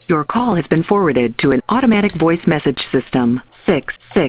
Your call has been forwarded to an automatic voice message system. 6